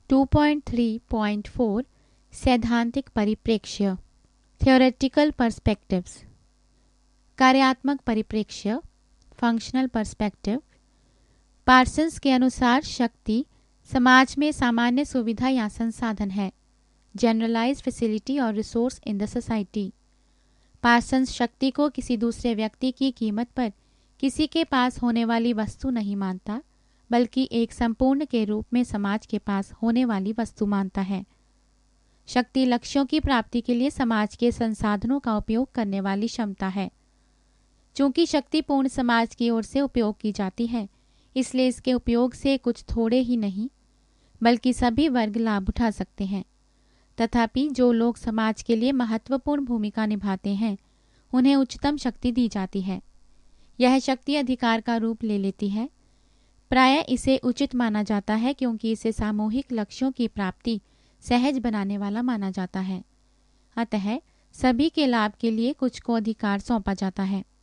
2.3.4 सैद्धांतिक परिप्रेक्ष्य theoretical perspectives. कार्यात्मक परिप्रेक्ष्य फंक्शनल पर्सपेक्टिव। पार्सन्स के अनुसार शक्ति समाज में सामान्य सुविधा या संसाधन है, जनरलाइज्ड फैसिलिटी और resource in the society. Parsons शक्ति को किसी दूसरे व्यक्ति की कीमत पर किसी के पास होने वाली वस्तु नहीं मानता, बल्कि एक संपूर्ण के रूप में समाज के पास होने वाली वस्तु मानता है। शक्ति लक्ष्यों की प्राप्ति के लिए समाज के संसाधनों का उपयोग करने वाली क्षमता है। चूंकि शक्ति पूर्ण समाज की ओर से उपयोग की जाती है, इसलिए इसके उपयोग से कुछ थोड़े ही नहीं बल्कि सभी वर्ग लाभ उठा सकते हैं। तथापि जो लोग समाज के लिए महत्वपूर्ण भूमिका निभाते हैं, उन्हें उच्चतम शक्ति दी जाती है। यह शक्ति अधिकार का रूप ले लेती है। प्रायः इसे उचित माना जाता है क्योंकि इसे सामूहिक लक्ष्यों की प्राप्ति सहज बनाने वाला माना जाता है। अतः सभी के लाभ के लिए कुछ को अधिकार सौंपा जाता है।